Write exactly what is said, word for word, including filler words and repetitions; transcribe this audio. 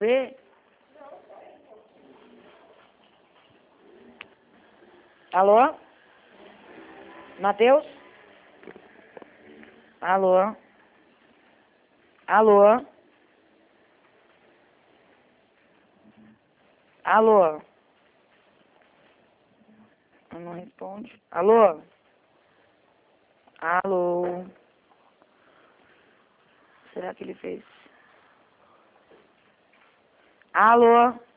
Vê? Alô? Matheus? Alô? Alô? Alô? Não responde. Alô? Alô? Será que ele fez? Alô?